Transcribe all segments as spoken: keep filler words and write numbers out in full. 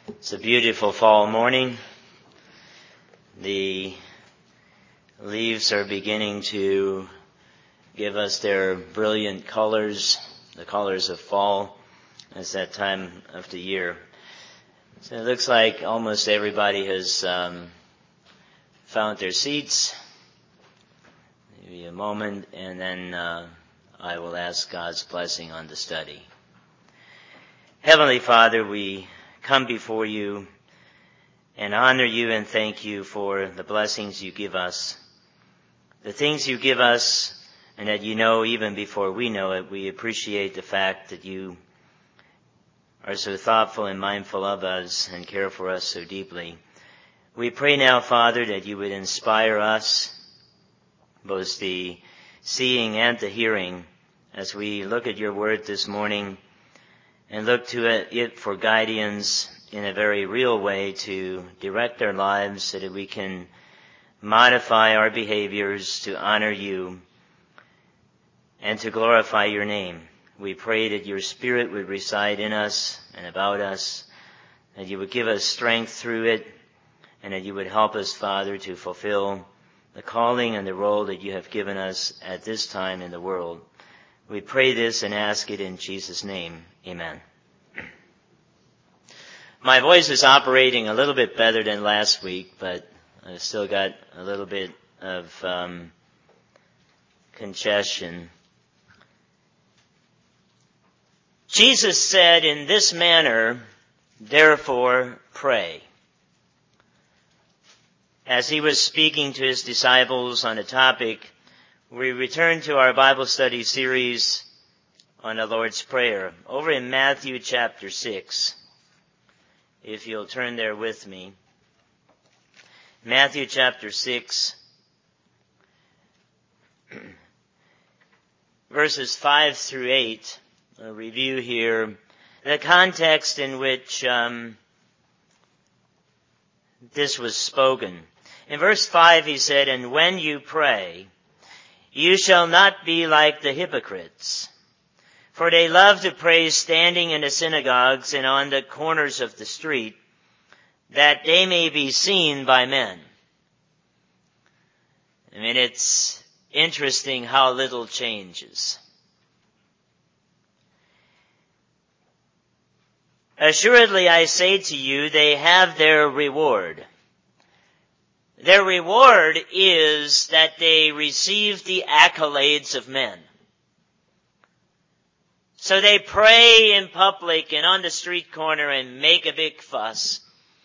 It's a beautiful fall morning. The leaves are beginning to give us their brilliant colors, the colors of fall. It's that time of the year. So it looks like almost everybody has um, found their seats. Maybe a moment, and then uh, I will ask God's blessing on the study. Heavenly Father, we come before you and honor you and thank you for the blessings you give us. The things you give us, and that you know even before we know it. We appreciate the fact that you are so thoughtful and mindful of us and care for us so deeply. We pray now, Father, that you would inspire us, both the seeing and the hearing, as we look at your word this morning and look to it for guidance in a very real way to direct our lives so that we can modify our behaviors to honor you and to glorify your name. We pray that your Spirit would reside in us and about us, that you would give us strength through it, and that you would help us, Father, to fulfill the calling and the role that you have given us at this time in the world. We pray this and ask it in Jesus' name. Amen. My voice is operating a little bit better than last week, but I've still got a little bit of um, congestion. Jesus said, "In this manner, therefore, pray." As he was speaking to his disciples on a topic, we return to our Bible study series on the Lord's Prayer. Over in Matthew chapter six, if you'll turn there with me. Matthew chapter six, verses five through eight. A review here. The context in which um, this was spoken. In verse five he said, "And when you pray, you shall not be like the hypocrites, for they love to pray standing in the synagogues and on the corners of the street, that they may be seen by men." I mean, it's interesting how little changes. "Assuredly, I say to you, they have their reward. Their reward is that they receive the accolades of men. So they pray in public and on the street corner and make a big fuss,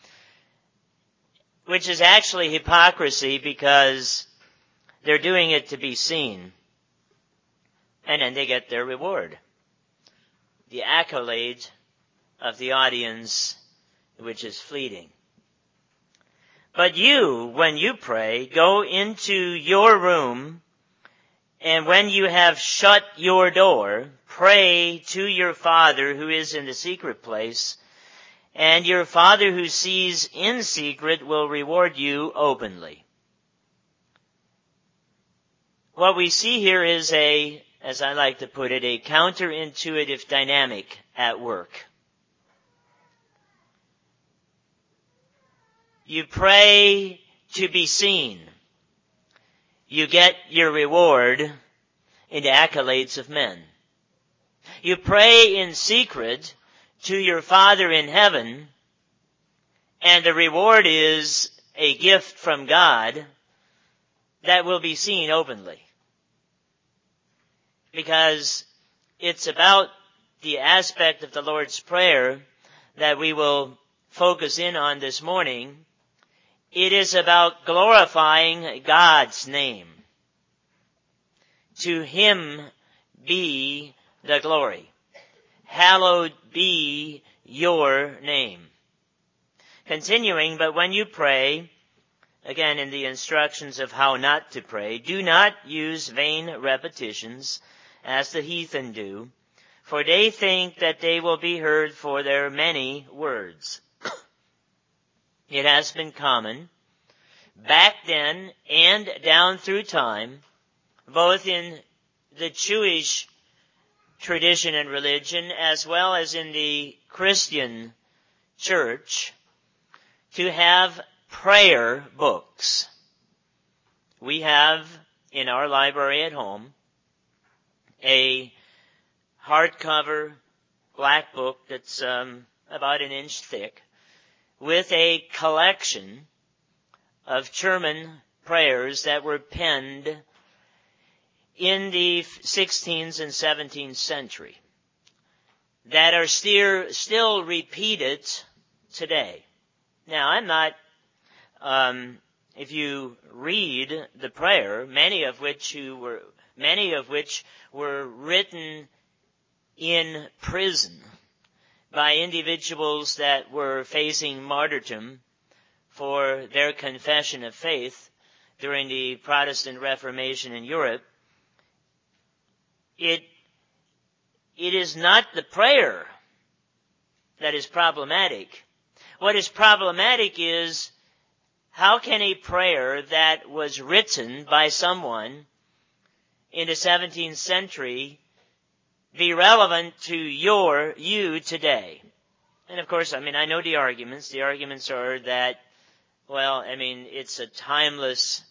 which is actually hypocrisy because they're doing it to be seen. And then they get their reward, the accolade of the audience, which is fleeting. But you, when you pray, go into your room, and when you have shut your door, pray to your Father who is in the secret place, and your Father who sees in secret will reward you openly." What we see here is a, as I like to put it, a counterintuitive dynamic at work. You pray to be seen. You get your reward in the accolades of men. You pray in secret to your Father in heaven, and the reward is a gift from God that will be seen openly. Because it's about the aspect of the Lord's Prayer that we will focus in on this morning. It is about glorifying God's name. To him be the glory. Hallowed be your name. Continuing, "But when you pray," again in the instructions of how not to pray, "do not use vain repetitions as the heathen do, for they think that they will be heard for their many words." It has been common, back then and down through time, both in the Jewish tradition and religion as well as in the Christian church to have prayer books. We have in our library at home a hardcover black book that's um, about an inch thick with a collection of German prayers that were penned in the sixteenth and seventeenth century that are still, still repeated today. Now, I'm not, um, if you read the prayer, many of which who were, many of which were written in prison by individuals that were facing martyrdom for their confession of faith during the Protestant Reformation in Europe, it, it is not the prayer that is problematic. What is problematic is how can a prayer that was written by someone in the seventeenth century be relevant to your, you today? And of course, I mean, I know the arguments. The arguments are that, well, I mean, it's a timeless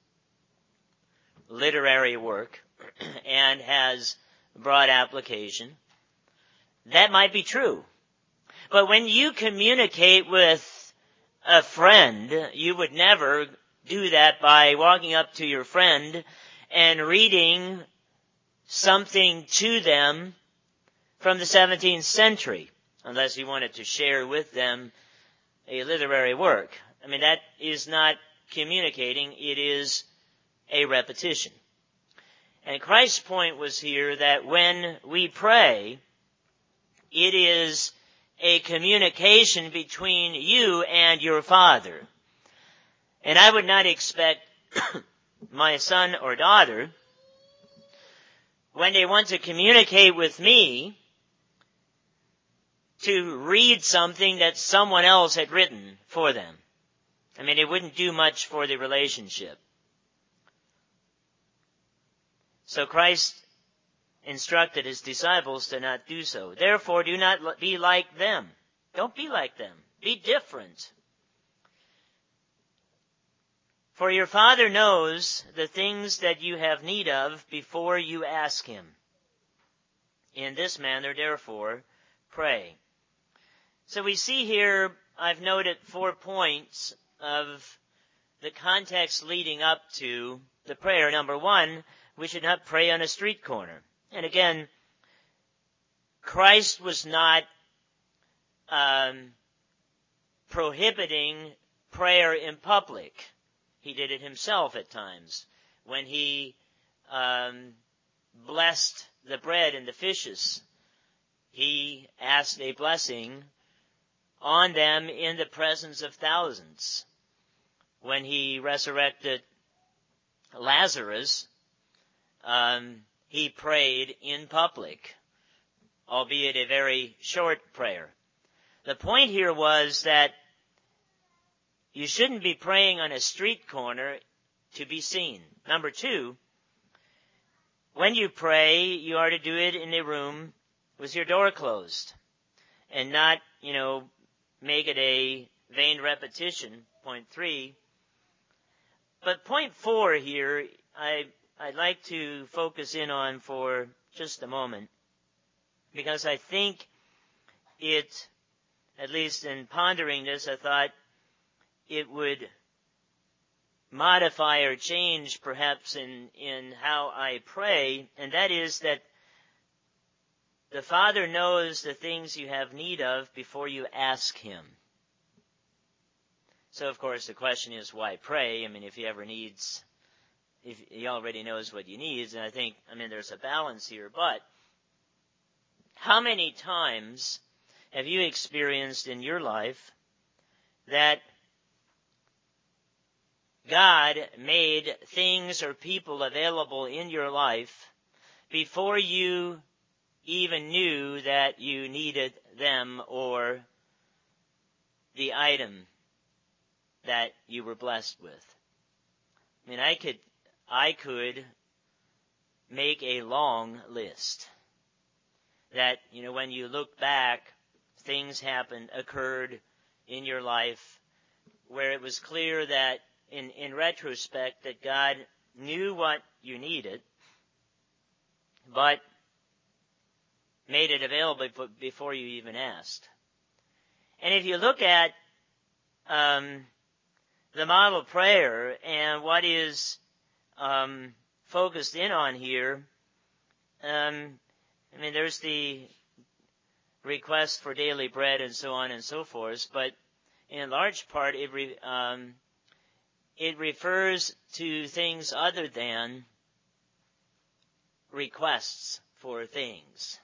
literary work and has broad application. That might be true. But when you communicate with a friend, you would never do that by walking up to your friend and reading something to them from the seventeenth century, unless you wanted to share with them a literary work. I mean, that is not communicating, it is a repetition. And Christ's point was here that when we pray, it is a communication between you and your Father. And I would not expect my son or daughter, when they want to communicate with me, to read something that someone else had written for them. I mean, it wouldn't do much for the relationship. So Christ instructed his disciples to not do so. Therefore, do not be like them. Don't be like them. Be different. For your Father knows the things that you have need of before you ask him. In this manner, therefore, pray. So we see here, I've noted four points of the context leading up to the prayer. Number one, we should not pray on a street corner. And again, Christ was not um, prohibiting prayer in public. He did it himself at times. When he um, blessed the bread and the fishes, he asked a blessing on them in the presence of thousands. When he resurrected Lazarus, um, he prayed in public, albeit a very short prayer. The point here was that you shouldn't be praying on a street corner to be seen. Number two, when you pray, you are to do it in a room with your door closed and not, you know, make it a vain repetition. Point three. But point four here, I, I'd like to focus in on for just a moment, because I think it, at least in pondering this, I thought it would modify or change perhaps in, in how I pray, and that is that the Father knows the things you have need of before you ask him. So, of course, the question is, why pray? I mean, if he ever needs, if he already knows what you need, and I think, I mean, there's a balance here, but how many times have you experienced in your life that God made things or people available in your life before you even knew that you needed them or the item that you were blessed with? I mean, I could, I could make a long list that, you know, when you look back, things happened, occurred in your life where it was clear that in, in retrospect that God knew what you needed, but made it available before you even asked? And if you look at um, the model prayer and what is um, focused in on here, um, I mean, there's the request for daily bread and so on and so forth, but in large part it re, um, it refers to things other than requests for things.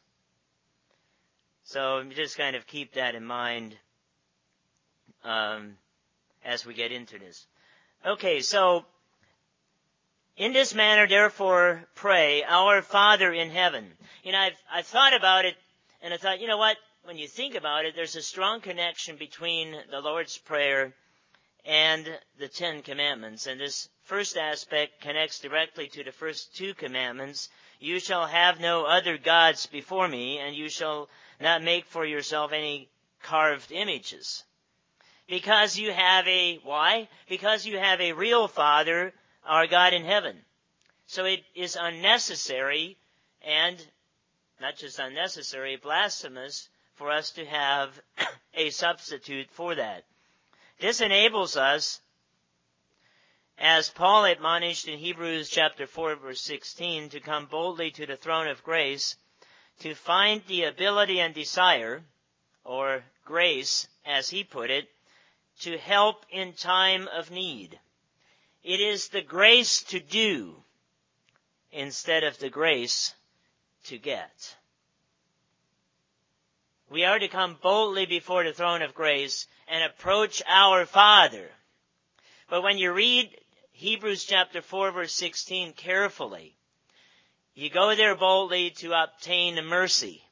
So just kind of keep that in mind um, as we get into this. Okay, so in this manner, therefore, pray, Our Father in heaven. You know, I've, I've thought about it, and I thought, you know what, when you think about it, there's a strong connection between the Lord's Prayer and the Ten Commandments. And this first aspect connects directly to the first two commandments. You shall have no other gods before me, and you shall not make for yourself any carved images. Because you have a, why? Because you have a real Father, our God in heaven. So it is unnecessary, and not just unnecessary, blasphemous, for us to have a substitute for that. This enables us, as Paul admonished in Hebrews chapter four, verse sixteen, to come boldly to the throne of grace, to find the ability and desire, or grace, as he put it, to help in time of need. It is the grace to do instead of the grace to get. We are to come boldly before the throne of grace and approach our Father. But when you read Hebrews chapter four, verse sixteen carefully, you go there boldly to obtain mercy.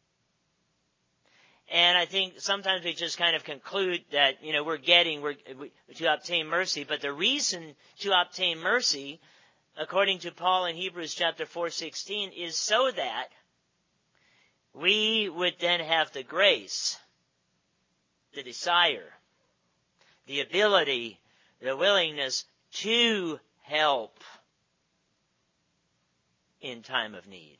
And I think sometimes we just kind of conclude that, you know, we're getting we're, we, to obtain mercy. But the reason to obtain mercy, according to Paul in Hebrews chapter four sixteen, is so that we would then have the grace, the desire, the ability, the willingness to help in time of need.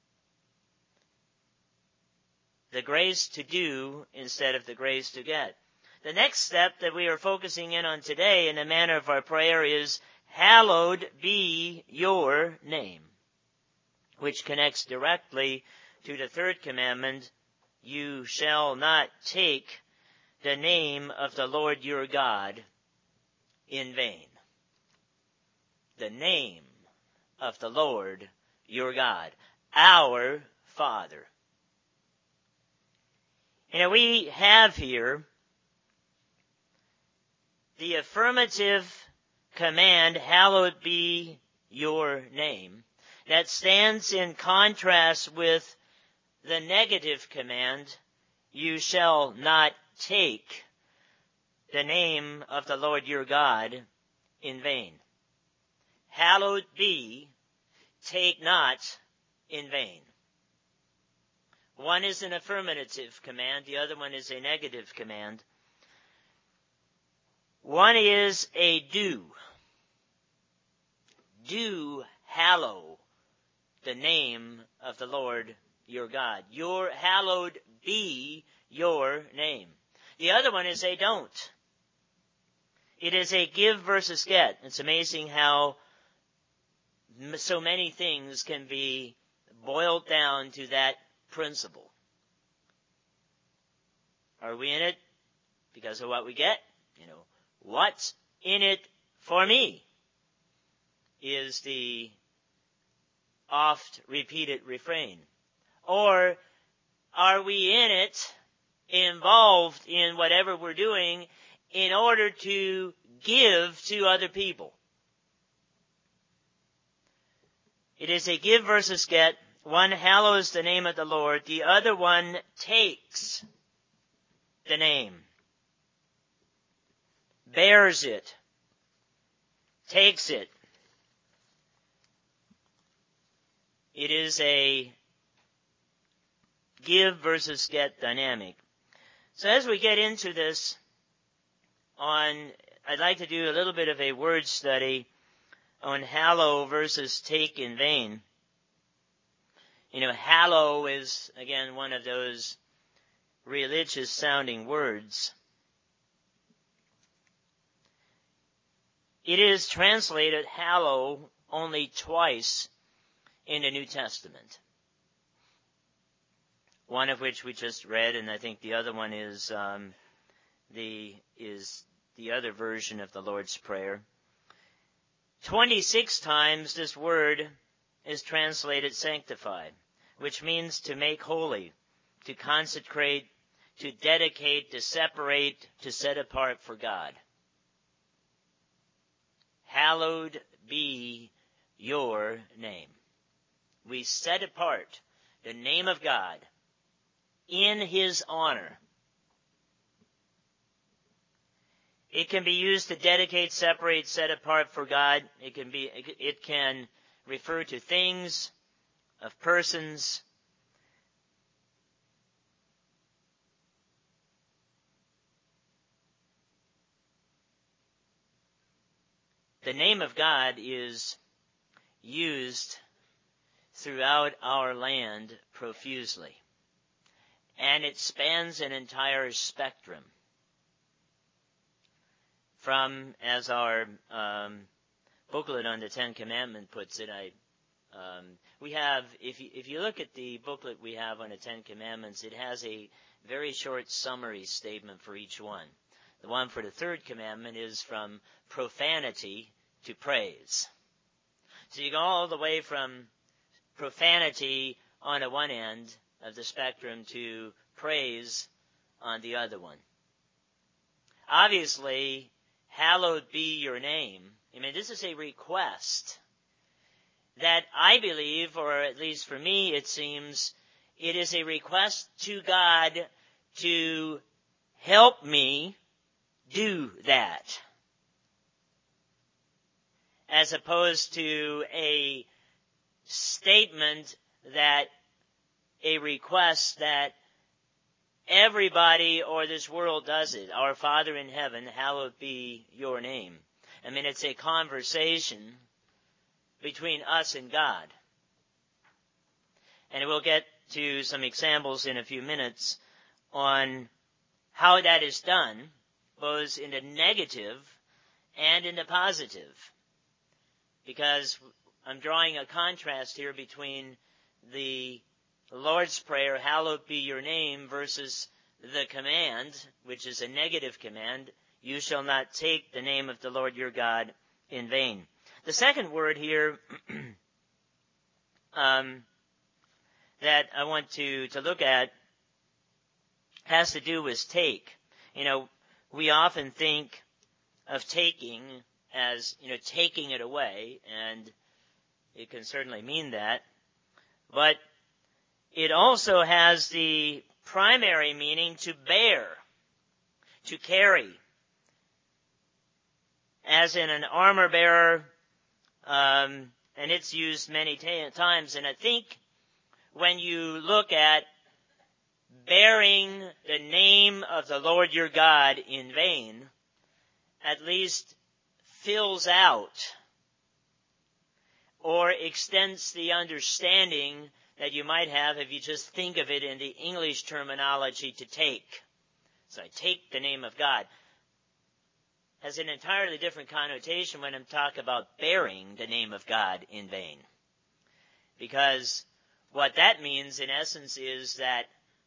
The grace to do instead of the grace to get. The next step that we are focusing in on today in the manner of our prayer is, hallowed be your name, which connects directly to the third commandment, you shall not take the name of the Lord your God in vain. The name of the Lord your God, our Father. You know, we have here the affirmative command, hallowed be your name, that stands in contrast with the negative command, you shall not take the name of the Lord your God in vain. Hallowed be, take not in vain. One is an affirmative command, the other one is a negative command. One is a do. Do hallow the name of the Lord your God. Your hallowed be your name. The other one is a don't. It is a give versus get. It's amazing how so many things can be boiled down to that principle. Are we in it because of what we get? You know, what's in it for me is the oft repeated refrain. Or are we in it, involved in whatever we're doing, in order to give to other people? It is a give versus get. One hallows the name of the Lord. The other one takes the name, bears it, takes it. It is a give versus get dynamic. So as we get into this, on, I'd like to do a little bit of a word study on hallow versus take in vain. You know, hallow is, again, one of those religious sounding words. It is translated hallow only twice in the New Testament. One of which we just read, and I think the other one is um, the is the other version of the Lord's Prayer. Twenty-six times this word is translated sanctified, which means to make holy, to consecrate, to dedicate, to separate, to set apart for God. Hallowed be your name. We set apart the name of God in His honor. It can be used to dedicate, separate, set apart for God. It can be, it can refer to things, of persons. The name of God is used throughout our land profusely, and it spans an entire spectrum. From, as our um, booklet on the Ten Commandments puts it, I um, we have, if you, if you look at the booklet we have on the Ten Commandments, it has a very short summary statement for each one. The one for the third commandment is from profanity to praise. So you go all the way from profanity on the one end of the spectrum to praise on the other one. Obviously, hallowed be your name. I mean, this is a request that I believe, or at least for me it seems, it is a request to God to help me do that, as opposed to a statement that, a request that everybody or this world does it. Our Father in heaven, hallowed be your name. I mean, it's a conversation between us and God. And we'll get to some examples in a few minutes on how that is done, both in the negative and in the positive. Because I'm drawing a contrast here between the Lord's Prayer, hallowed be your name, versus the command, which is a negative command, you shall not take the name of the Lord your God in vain. The second word here um, that I want to, to look at has to do with take. You know, we often think of taking as, you know, taking it away, and it can certainly mean that. But it also has the primary meaning to bear, to carry. As in an armor bearer, um, and it's used many t- times. And I think when you look at bearing the name of the Lord your God in vain, at least fills out or extends the understanding that you might have if you just think of it in the English terminology to take. So I take the name of God. Has an entirely different connotation when I'm talking about bearing the name of God in vain. Because what that means in essence is that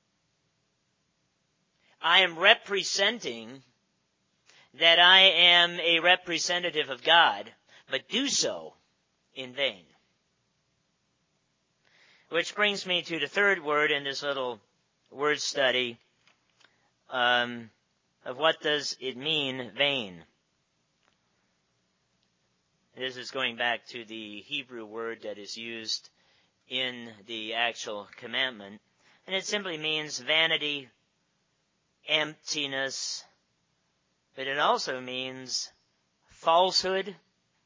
I am representing that I am a representative of God, but do so in vain. Which brings me to the third word in this little word study, um, of what does it mean, vain. This is going back to the Hebrew word that is used in the actual commandment. And it simply means vanity, emptiness, but it also means falsehood,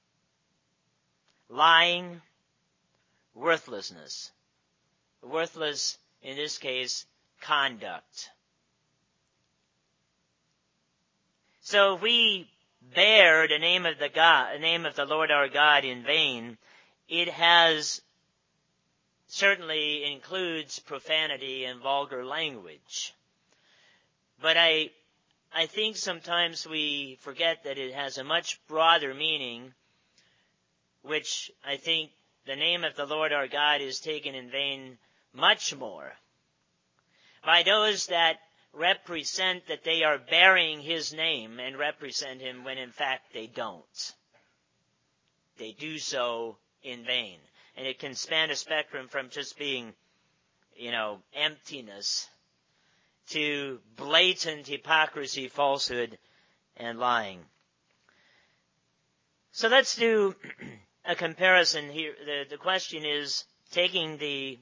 lying, worthlessness. Worthless, in this case, conduct. So if we bear the name of the God, the name of the Lord our God in vain, it has certainly includes profanity and vulgar language. But I, I think sometimes we forget that it has a much broader meaning, which I think the name of the Lord our God is taken in vain much more by those that represent that they are bearing his name and represent him when in fact they don't. They do so in vain. And it can span a spectrum from just being, you know, emptiness to blatant hypocrisy, falsehood, and lying. So let's do a comparison here. The, the question is, taking the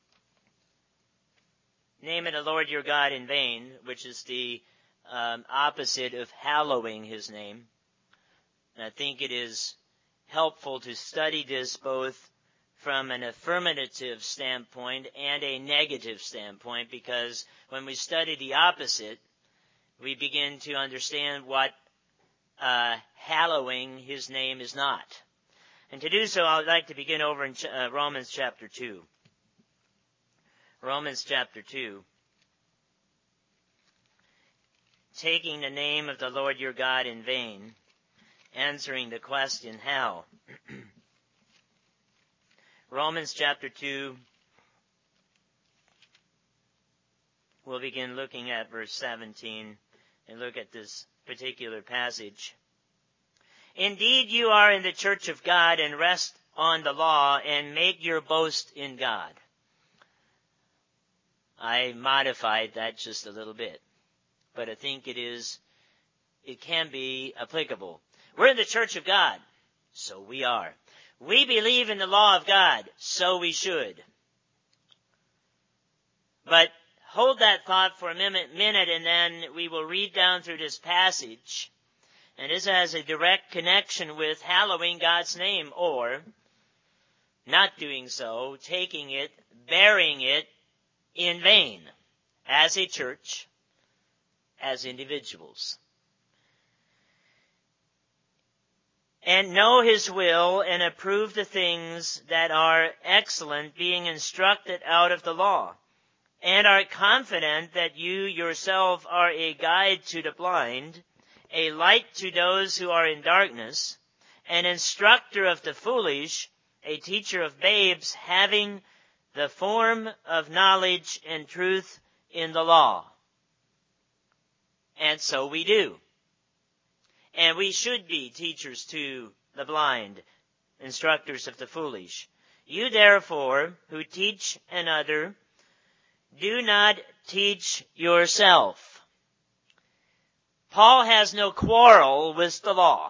name of the Lord your God in vain, which is the um, opposite of hallowing his name. And I think it is helpful to study this both from an affirmative standpoint and a negative standpoint, because when we study the opposite, we begin to understand what uh, hallowing his name is not. And to do so, I would like to begin over in uh, Romans chapter two. Romans chapter two. Taking the name of the Lord your God in vain, answering the question, how? Romans chapter two, we'll begin looking at verse seventeen and look at this particular passage. Indeed, you are in the church of God and rest on the law and make your boast in God. I modified that just a little bit, but I think it is, it can be applicable. We're in the church of God, so we are. We believe in the law of God, so we should. But hold that thought for a minute, minute, and then we will read down through this passage. And this has a direct connection with hallowing God's name, or not doing so, taking it, bearing it in vain, as a church, as individuals. And know his will and approve the things that are excellent, being instructed out of the law, and are confident that you yourself are a guide to the blind, a light to those who are in darkness, an instructor of the foolish, a teacher of babes, having the form of knowledge and truth in the law. And so we do. And we should be teachers to the blind, instructors of the foolish. You therefore, who teach another, do not teach yourself. Paul has no quarrel with the law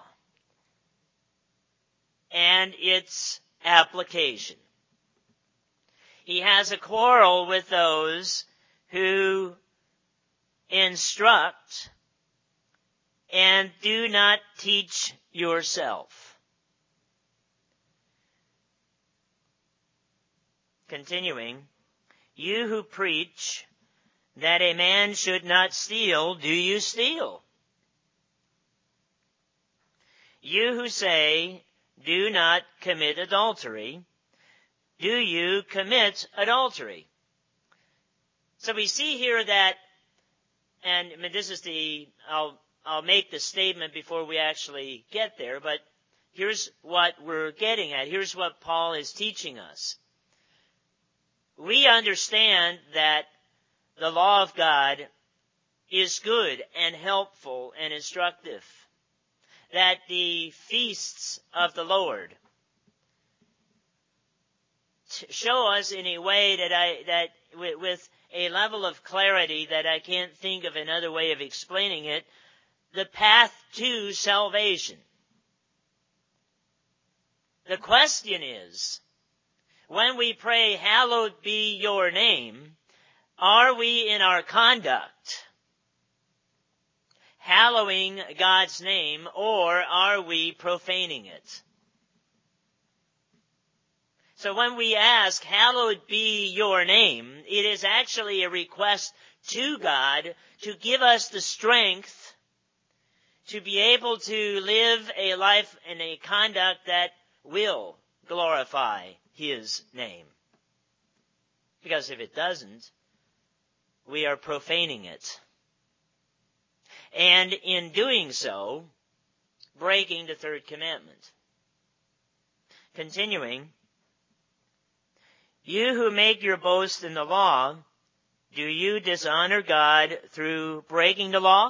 and its application. He has a quarrel with those who instruct and do not teach yourself. Continuing, you who preach that a man should not steal, do you steal? You who say, do not commit adultery, do you commit adultery? So we see here that, and I mean, this is the, I'll, I'll make the statement before we actually get there, but here's what we're getting at. Here's what Paul is teaching us. We understand that the law of God is good and helpful and instructive. That the feasts of the Lord show us in a way that I, that with, with a level of clarity that I can't think of another way of explaining it, the path to salvation. The question is, when we pray, hallowed be your name, are we in our conduct hallowing God's name, or are we profaning it? So when we ask, hallowed be your name, it is actually a request to God to give us the strength to be able to live a life and a conduct that will glorify His name. Because if it doesn't, we are profaning it. And in doing so, breaking the third commandment. Continuing, you who make your boast in the law, do you dishonor God through breaking the law?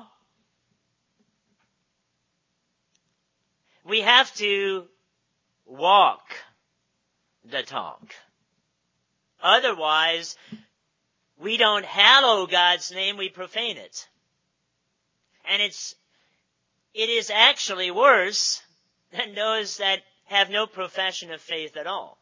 We have to walk the talk. Otherwise, we don't hallow God's name, we profane it. And it's, it is actually worse than those that have no profession of faith at all.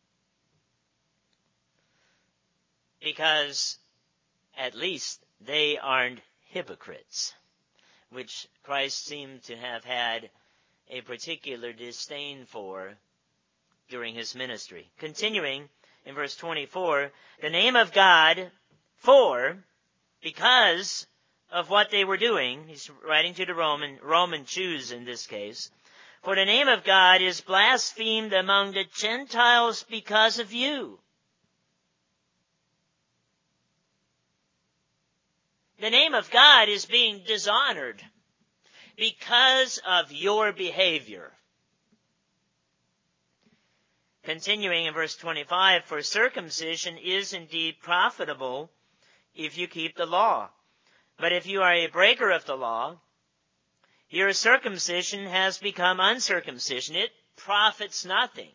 Because at least they aren't hypocrites, which Christ seemed to have had a particular disdain for during His ministry. Continuing in verse twenty-four, the name of God for, because of what they were doing, he's writing to the Roman, Roman Jews in this case, for the name of God is blasphemed among the Gentiles because of you. The name of God is being dishonored because of your behavior. Continuing in verse twenty-five, for circumcision is indeed profitable if you keep the law. But if you are a breaker of the law, your circumcision has become uncircumcision. It profits nothing.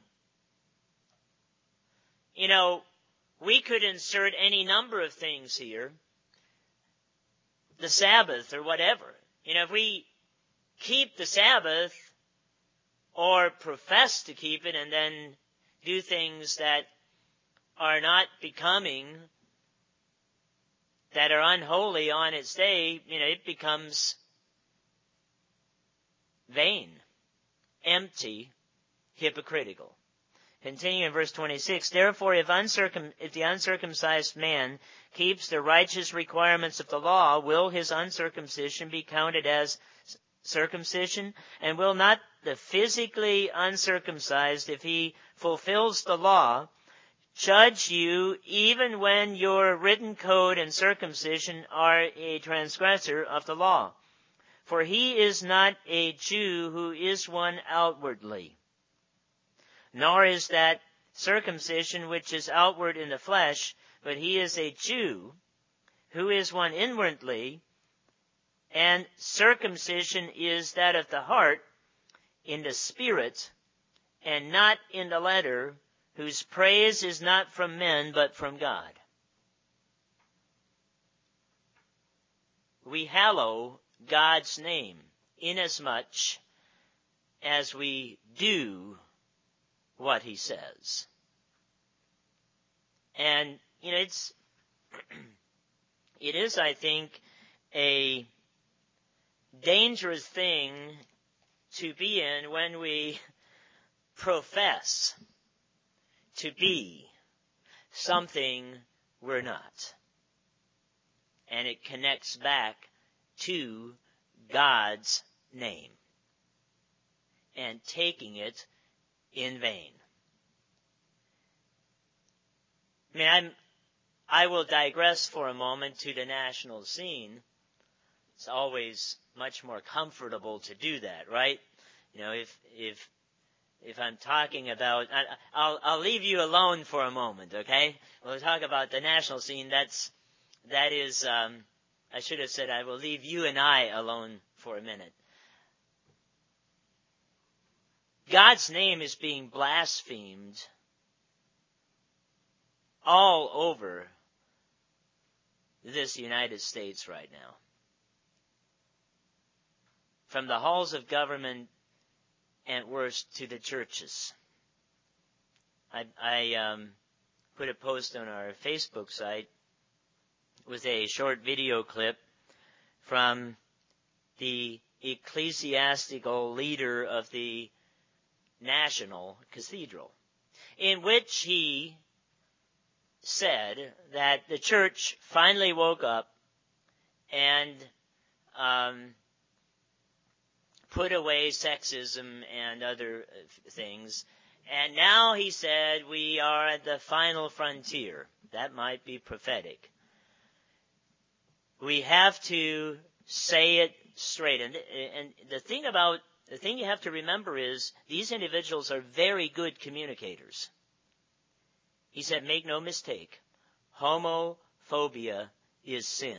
You know, we could insert any number of things here. The Sabbath or whatever. You know, if we keep the Sabbath or profess to keep it and then do things that are not becoming, that are unholy on its day, you know, it becomes vain, empty, hypocritical. Continuing in verse twenty-six, therefore if, uncircum- if the uncircumcised man keeps the righteous requirements of the law, will his uncircumcision be counted as circumcision? And will not the physically uncircumcised, if he fulfills the law, judge you even when your written code and circumcision are a transgressor of the law? For he is not a Jew who is one outwardly, nor is that circumcision which is outward in the flesh, but he is a Jew who is one inwardly, and circumcision is that of the heart in the spirit, and not in the letter, whose praise is not from men, but from God. We hallow God's name inasmuch as we do what He says. And, you know, it's, it is, I think, a dangerous thing to be in when we profess to be something we're not. And it connects back to God's name and taking it in vain. I mean, I'm, I will digress for a moment to the national scene. It's always much more comfortable to do that, right? You know, if if if I'm talking about, I, I'll I'll leave you alone for a moment, okay? We'll talk about the national scene. That's that is. Um, I should have said I will leave you and I alone for a minute. God's name is being blasphemed all over this United States right now. From the halls of government and worse to the churches. I, I um, put a post on our Facebook site with a short video clip from the ecclesiastical leader of the National Cathedral, in which he said that the church finally woke up and um, put away sexism and other things. And now he said we are at the final frontier. That might be prophetic. We have to say it straight. And, and the thing about, the thing you have to remember is these individuals are very good communicators. He said, make no mistake, homophobia is sin.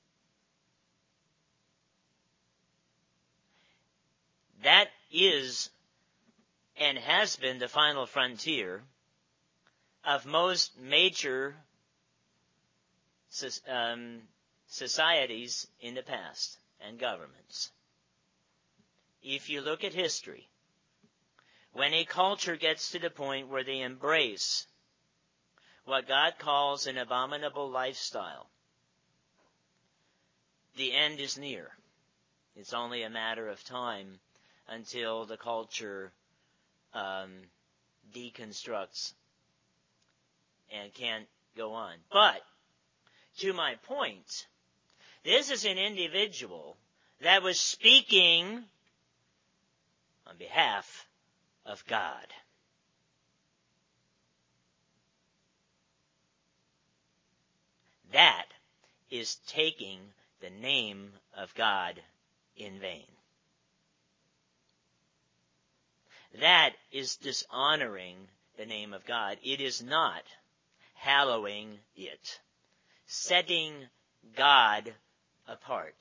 That is and has been the final frontier of most major um, societies in the past and governments. If you look at history, when a culture gets to the point where they embrace what God calls an abominable lifestyle, the end is near. It's only a matter of time until the culture um, deconstructs and can't go on. But, to my point, this is an individual that was speaking on behalf of God. That is taking the name of God in vain. That is dishonoring the name of God. It is not hallowing it, setting God apart.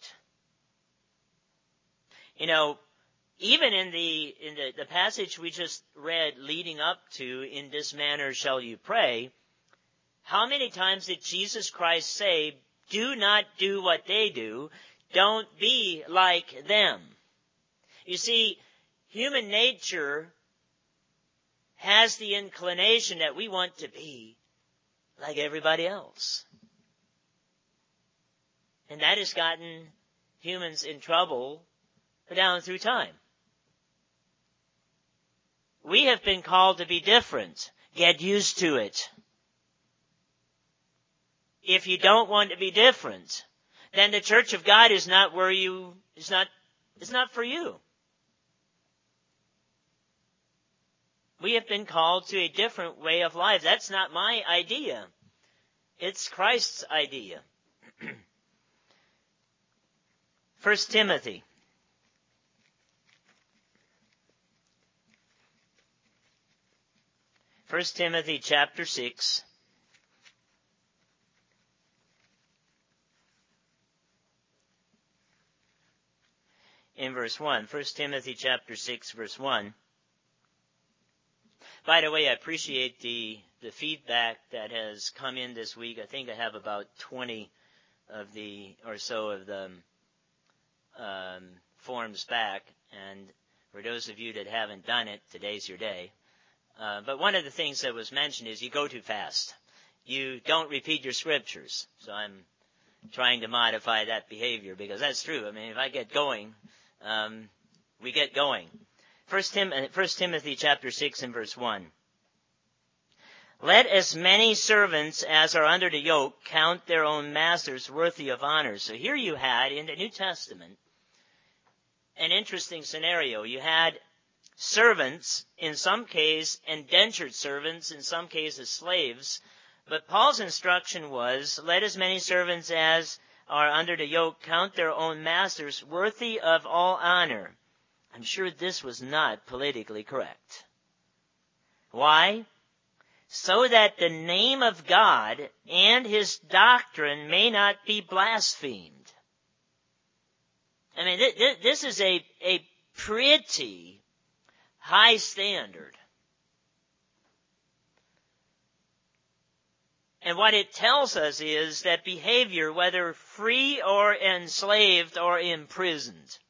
You know, even in the in the, the passage we just read leading up to, in this manner shall you pray, how many times did Jesus Christ say, do not do what they do, don't be like them? You see, human nature has the inclination that we want to be like everybody else. And that has gotten humans in trouble down through time. We have been called to be different. Get used to it. If you don't want to be different, then the Church of God is not where you, is not, is not for you. We have been called to a different way of life. That's not my idea. It's Christ's idea. First Timothy. First Timothy chapter six. In verse one. First Timothy chapter six, verse one. By the way, I appreciate the, the feedback that has come in this week. I think I have about twenty of the, or so of the um, forms back. And for those of you that haven't done it, today's your day. Uh, but one of the things that was mentioned is you go too fast. You don't repeat your scriptures. So I'm trying to modify that behavior, because that's true. I mean, if I get going, um, we get going. First, Tim, First Timothy chapter six and verse one. Let as many servants as are under the yoke count their own masters worthy of honor. So here you had, in the New Testament, an interesting scenario. You had servants, in some case indentured servants, in some cases slaves. But Paul's instruction was, let as many servants as are under the yoke count their own masters worthy of all honor. I'm sure this was not politically correct. Why? So that the name of God and his doctrine may not be blasphemed. I mean, th- th- this is a, a pretty high standard. And what it tells us is that behavior, whether free or enslaved or imprisoned,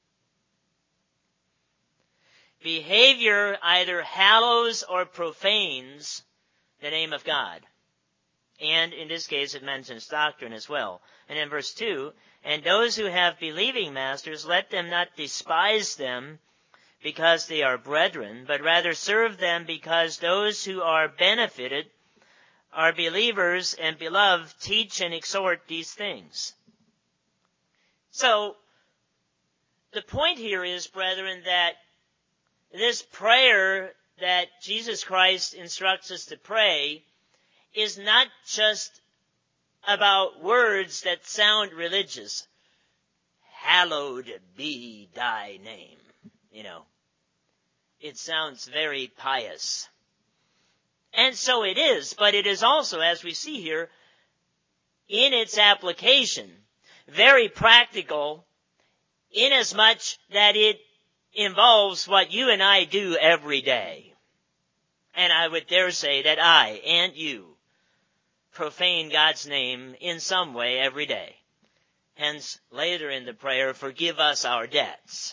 behavior either hallows or profanes the name of God. And in this case, it mentions doctrine as well. And in verse two, and those who have believing masters, let them not despise them because they are brethren, but rather serve them because those who are benefited are believers and beloved, teach and exhort these things. So, the point here is, brethren, that this prayer that Jesus Christ instructs us to pray is not just about words that sound religious. Hallowed be thy name. You know, it sounds very pious. And so it is, but it is also, as we see here, in its application, very practical, inasmuch that it involves what you and I do every day. And I would dare say that I and you profane God's name in some way every day. Hence, later in the prayer, forgive us our debts.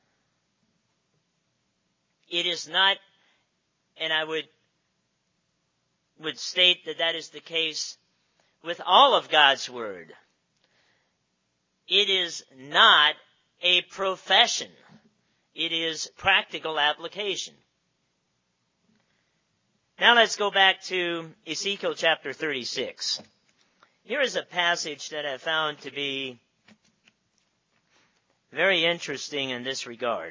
It is not, and I would, would state that that is the case with all of God's Word. It is not a profession. It is practical application. Now let's go back to Ezekiel chapter thirty-six. Here is a passage that I found to be very interesting in this regard.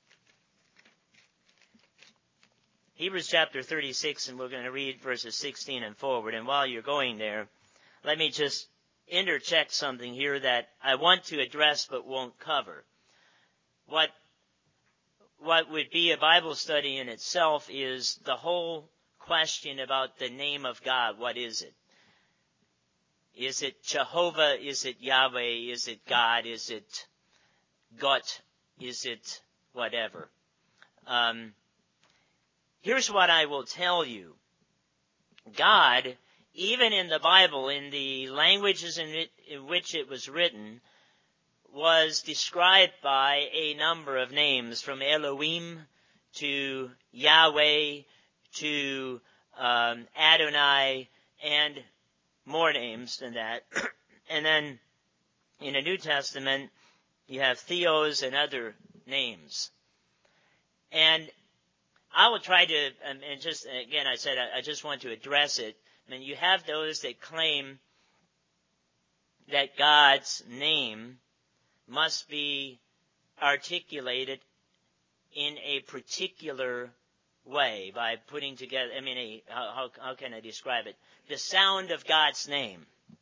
Hebrews chapter thirty-six, and we're going to read verses sixteen and forward. And while you're going there, let me just interject something here that I want to address but won't cover. What, what would be a Bible study in itself is the whole question about the name of God. What is it? Is it Jehovah? Is it Yahweh? Is it God? Is it God? Is it whatever? Um, here's what I will tell you. God, even in the Bible, in the languages in, it, in which it was written, was described by a number of names, from Elohim to Yahweh to um, Adonai, and more names than that. And then in the New Testament, you have Theos and other names. And I will try to, um, and just, again, I said I, I just want to address it. I mean, you have those that claim that God's name must be articulated in a particular way by putting together, I mean, a, how, how can I describe it? The sound of God's name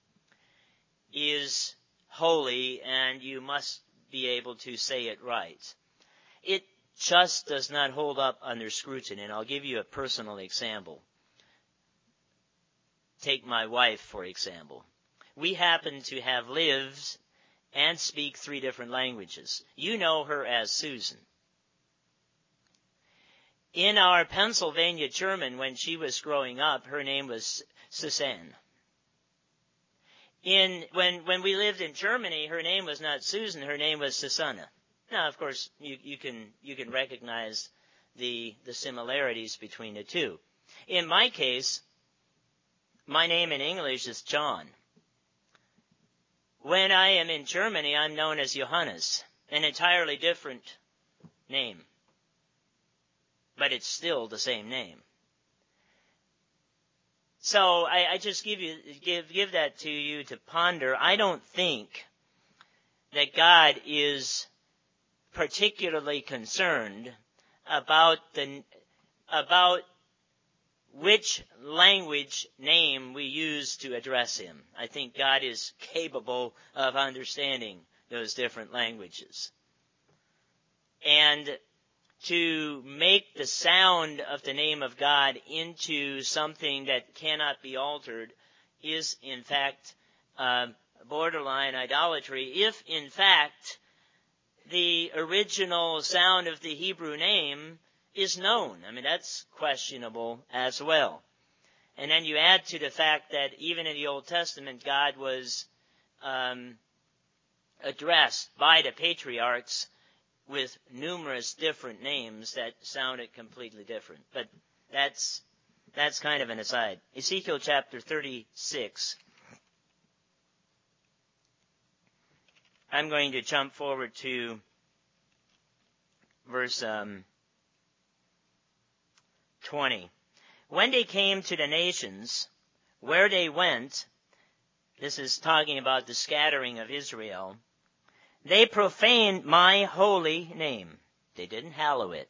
is holy, and you must be able to say it right. It just does not hold up under scrutiny, and I'll give you a personal example. Take my wife, for example. We happen to have lived and speak three different languages. You know her as Susan. In our Pennsylvania German, when she was growing up, her name was Susanne. In, when, when we lived in Germany, her name was not Susan, her name was Susanna. Now, of course, you, you can, you can recognize the, the similarities between the two. In my case, my name in English is John. When I am in Germany, I'm known as Johannes, an entirely different name. But it's still the same name. So I, I just give you give give that to you to ponder. I don't think that God is particularly concerned about the about which language name we use to address him. I think God is capable of understanding those different languages. And to make the sound of the name of God into something that cannot be altered is, in fact, uh, borderline idolatry. If, in fact, the original sound of the Hebrew name is known. I mean, that's questionable as well. And then you add to the fact that even in the Old Testament, God was um, addressed by the patriarchs with numerous different names that sounded completely different. But that's that's kind of an aside. Ezekiel chapter thirty-six. I'm going to jump forward to verse um, twenty. When they came to the nations where they went, this is talking about the scattering of Israel, They profaned my holy name. They didn't hallow it.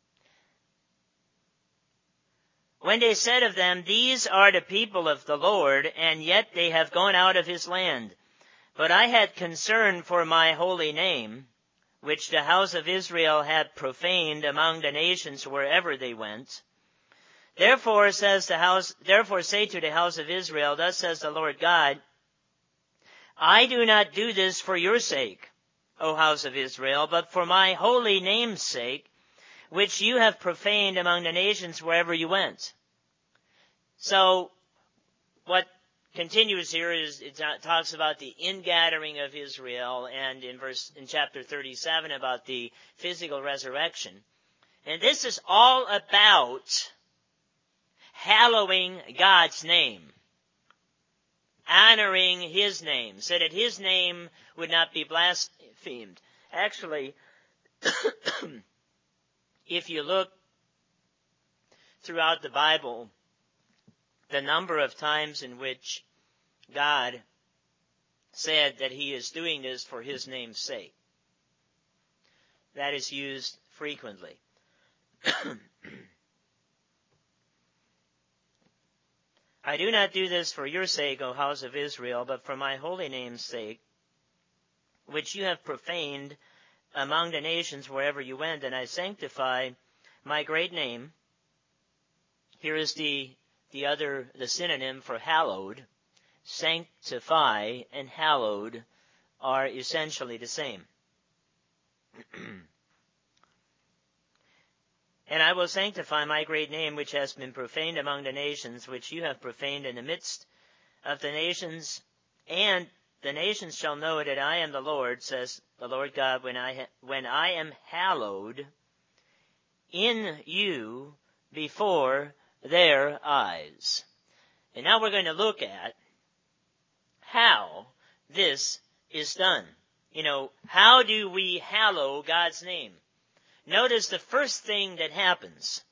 When they said of them, these are the people of the Lord, and yet they have gone out of his land. But I had concern for my holy name, which the house of Israel had profaned among the nations wherever they went. Therefore says the house, therefore say to the house of Israel, thus says the Lord God, I do not do this for your sake, O house of Israel, but for my holy name's sake, which you have profaned among the nations wherever you went. So, what continues here is, it talks about the ingathering of Israel, and in verse, in chapter thirty-seven about the physical resurrection. And this is all about hallowing God's name, honoring his name, so that his name would not be blasphemed. Actually, if you look throughout the Bible, the number of times in which God said that he is doing this for his name's sake, that is used frequently. I do not do this for your sake, O house of Israel, but for my holy name's sake, which you have profaned among the nations wherever you went, and I sanctify my great name. Here is the, the other, the synonym for hallowed. Sanctify and hallowed are essentially the same. And I will sanctify my great name, which has been profaned among the nations, which you have profaned in the midst of the nations. And the nations shall know that I am the Lord, says the Lord God, when I, ha- when I am hallowed in you before their eyes. And now we're going to look at how this is done. You know, how do we hallow God's name? Notice the first thing that happens.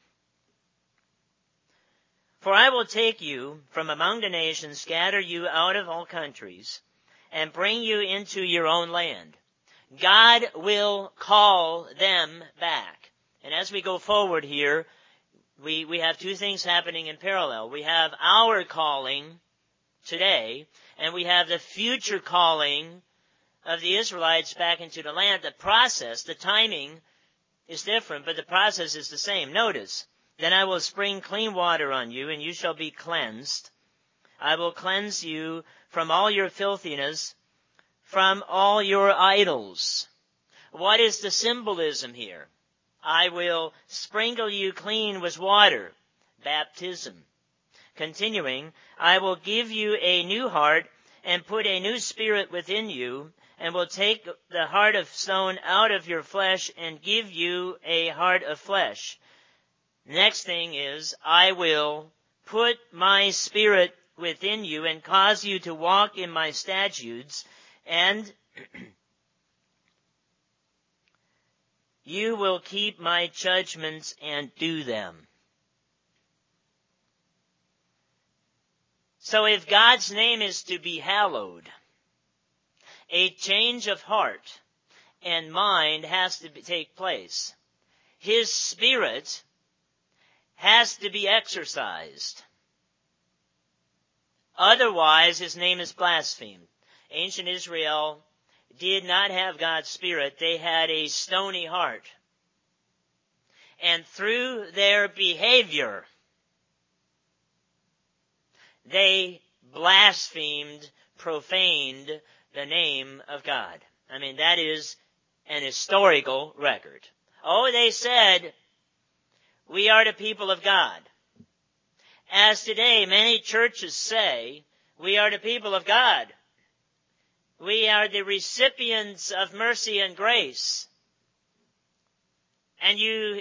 For I will take you from among the nations, gather you out of all countries, and bring you into your own land. God will call them back. And as we go forward here, we, we have two things happening in parallel. We have our calling today, and we have the future calling of the Israelites back into the land. The process, the timing is different, but the process is the same. Notice, then I will spring clean water on you, and you shall be cleansed. I will cleanse you from all your filthiness, from all your idols. What is the symbolism here? I will sprinkle you clean with water, baptism. Continuing, I will give you a new heart and put a new spirit within you, and will take the heart of stone out of your flesh and give you a heart of flesh. Next thing is, I will put my spirit within you and cause you to walk in my statutes, and you will keep my judgments and do them. So if God's name is to be hallowed, a change of heart and mind has to be, take place. His spirit has to be exercised. Otherwise, his name is blasphemed. Ancient Israel did not have God's spirit. They had a stony heart. And through their behavior, they blasphemed, profaned the name of God. I mean, that is an historical record. Oh, they said, we are the people of God. As today, many churches say, we are the people of God. We are the recipients of mercy and grace. And you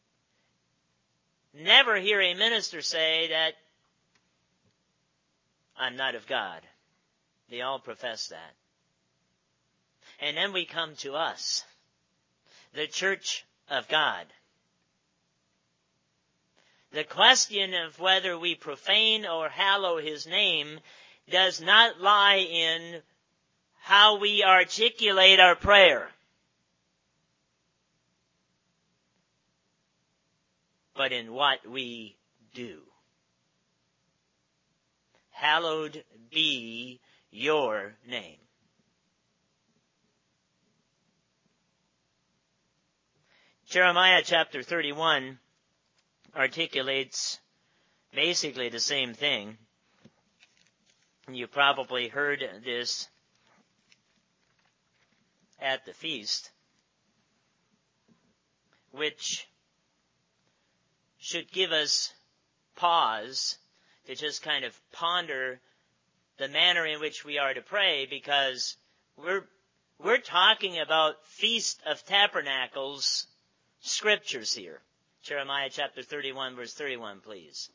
never hear a minister say that I'm not of God. They all profess that. And then we come to us, the church of God. The question of whether we profane or hallow his name does not lie in how we articulate our prayer, but in what we do. Hallowed be your name. Jeremiah chapter thirty-one articulates basically the same thing. You probably heard this at the feast, which should give us pause to just kind of ponder the manner in which we are to pray, because we're we're talking about Feast of Tabernacles scriptures here. Jeremiah chapter thirty-one, verse thirty-one, please.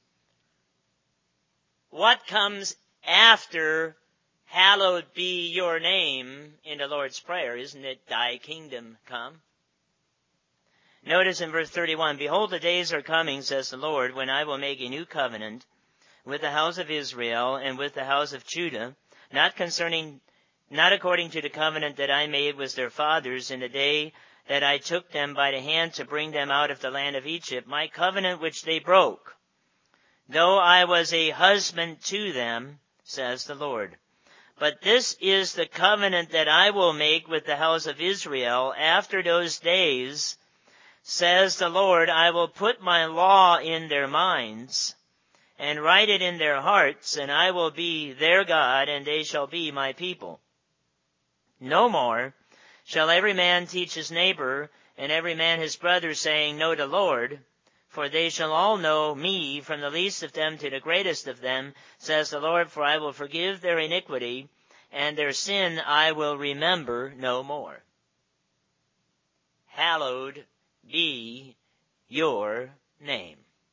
What comes after hallowed be your name in the Lord's Prayer? Isn't it, thy kingdom come? Notice in verse thirty-one, behold, the days are coming, says the Lord, when I will make a new covenant with the house of Israel and with the house of Judah, not concerning, not according to the covenant that I made with their fathers in the day that I took them by the hand to bring them out of the land of Egypt, my covenant which they broke, though I was a husband to them, says the Lord. But this is the covenant that I will make with the house of Israel after those days, says the Lord. I will put my law in their minds and write it in their hearts, and I will be their God, and they shall be my people. No more shall every man teach his neighbor, and every man his brother, saying, know the Lord, for they shall all know me, from the least of them to the greatest of them, says the Lord, for I will forgive their iniquity, and their sin I will remember no more. Hallowed be your name.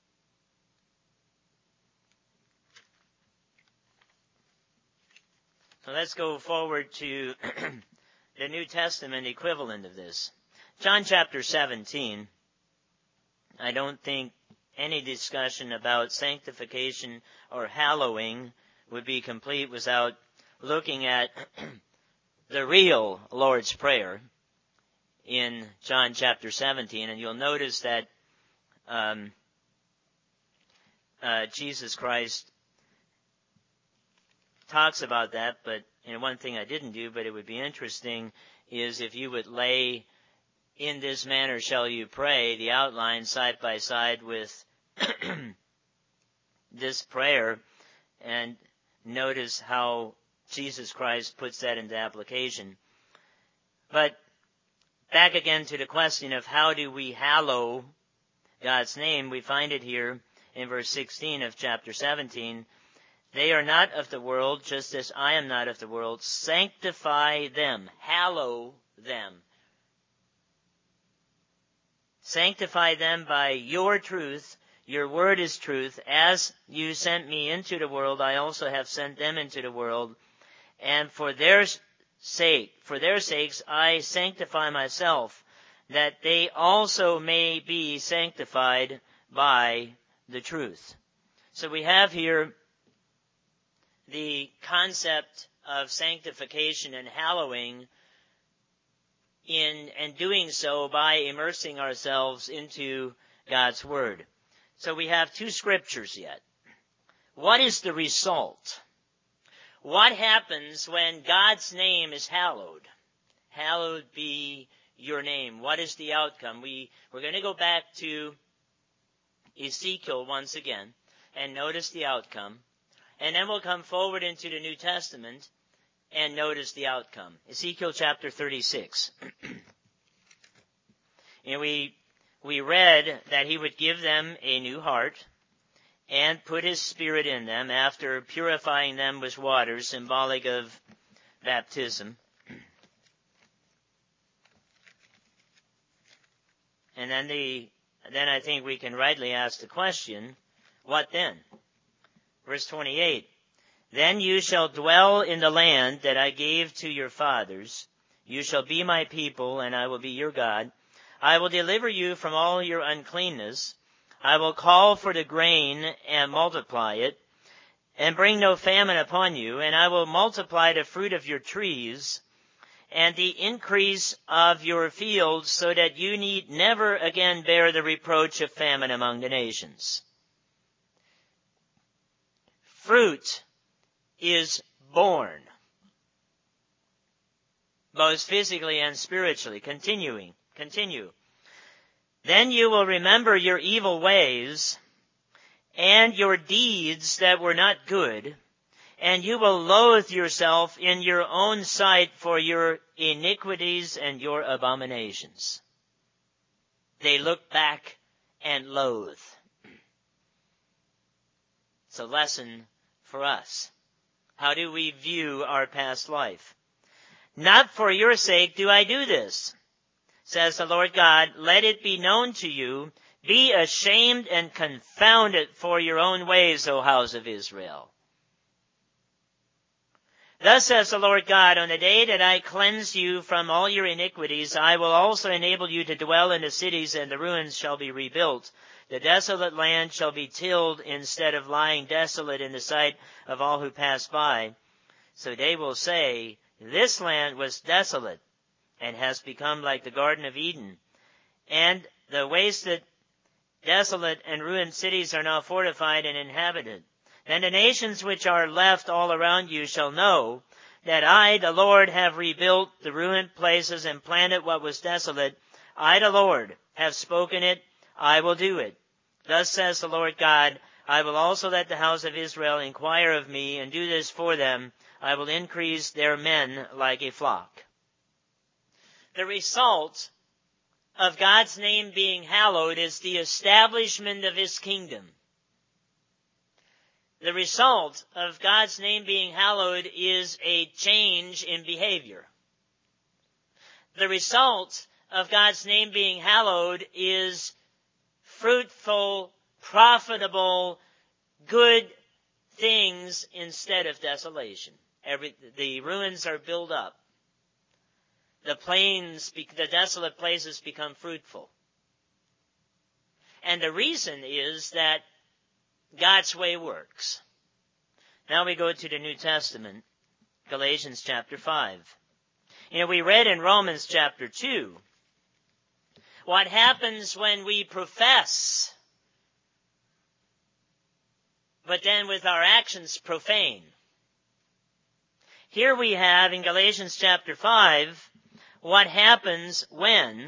So let's go forward to the New Testament equivalent of this. John chapter seventeen. I don't think any discussion about sanctification or hallowing would be complete without looking at the real Lord's Prayer in John chapter seventeen. And you'll notice that um, uh, Jesus Christ talks about that, but and one thing I didn't do, but it would be interesting, is if you would lay in this manner shall you pray, the outline side by side with this prayer, and notice how Jesus Christ puts that into application. But back again to the question of how do we hallow God's name, we find it here in verse sixteen of chapter seventeen. They are not of the world, just as I am not of the world. Sanctify them. Hallow them. Sanctify them by your truth. Your word is truth. As you sent me into the world, I also have sent them into the world. And for their sake, for their sakes, I sanctify myself, that they also may be sanctified by the truth. So we have here the concept of sanctification and hallowing in and doing so by immersing ourselves into God's Word. So we have two scriptures yet. What is the result? What happens when God's name is hallowed? Hallowed be your name. What is the outcome? We, we're going to go back to Ezekiel once again and notice the outcome. And then we'll come forward into the New Testament and notice the outcome. Ezekiel chapter thirty-six. And we we read that he would give them a new heart and put his Spirit in them after purifying them with water, symbolic of baptism. And then the then I think we can rightly ask the question, what then? Verse twenty-eight, then you shall dwell in the land that I gave to your fathers. You shall be my people, and I will be your God. I will deliver you from all your uncleanness. I will call for the grain and multiply it, and bring no famine upon you. And I will multiply the fruit of your trees, and the increase of your fields, so that you need never again bear the reproach of famine among the nations. Fruit is born, both physically and spiritually. Continuing, continue. Then you will remember your evil ways and your deeds that were not good, and you will loathe yourself in your own sight for your iniquities and your abominations. They look back and loathe. It's a lesson for us. How do we view our past life? Not for your sake do I do this, says the Lord God. Let it be known to you. Be ashamed and confounded for your own ways, O house of Israel. Thus says the Lord God, on the day that I cleanse you from all your iniquities, I will also enable you to dwell in the cities, and the ruins shall be rebuilt. The desolate land shall be tilled instead of lying desolate in the sight of all who pass by. So they will say, this land was desolate and has become like the Garden of Eden. And the wasted, desolate, and ruined cities are now fortified and inhabited. Then the nations which are left all around you shall know that I, the Lord, have rebuilt the ruined places and planted what was desolate. I, the Lord, have spoken it. I will do it. Thus says the Lord God, I will also let the house of Israel inquire of me and do this for them. I will increase their men like a flock. The result of God's name being hallowed is the establishment of his kingdom. The result of God's name being hallowed is a change in behavior. The result of God's name being hallowed is fruitful, profitable, good things instead of desolation. Every, the ruins are built up. The plains, the desolate places become fruitful. And the reason is that God's way works. Now we go to the New Testament, Galatians chapter five. You know, we read in Romans chapter two what happens when we profess, but then with our actions profane. Here we have in Galatians chapter five what happens when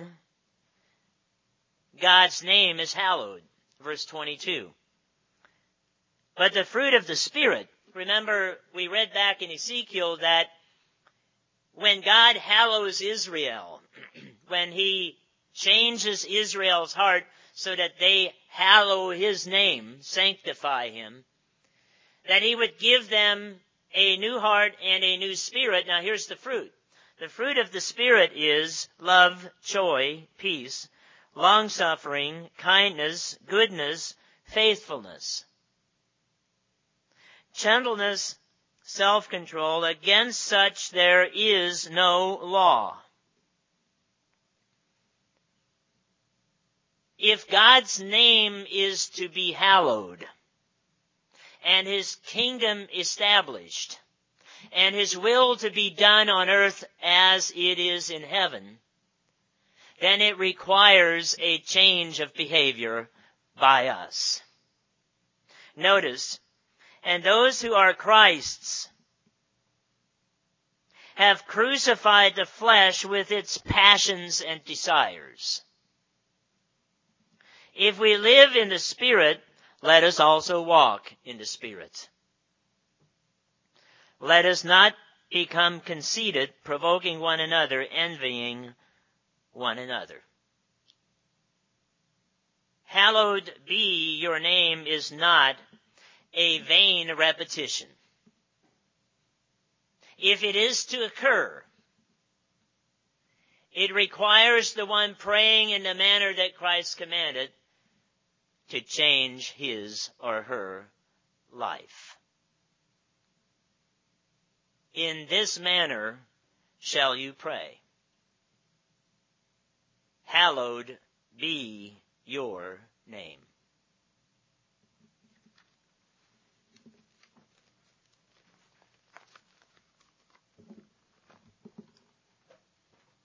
God's name is hallowed. Verse twenty-two. But the fruit of the Spirit, remember we read back in Ezekiel that when God hallows Israel, when he changes Israel's heart so that they hallow his name, sanctify him, that he would give them a new heart and a new spirit. Now here's the fruit. The fruit of the Spirit is love, joy, peace, long-suffering, kindness, goodness, faithfulness, gentleness, self-control. Against such there is no law. If God's name is to be hallowed, and his kingdom established, and his will to be done on earth as it is in heaven, then it requires a change of behavior by us. Notice, and those who are Christ's have crucified the flesh with its passions and desires. If we live in the Spirit, let us also walk in the Spirit. Let us not become conceited, provoking one another, envying one another. Hallowed be your name is not a vain repetition. If it is to occur, it requires the one praying in the manner that Christ commanded to change his or her life. In this manner shall you pray. Hallowed be your name.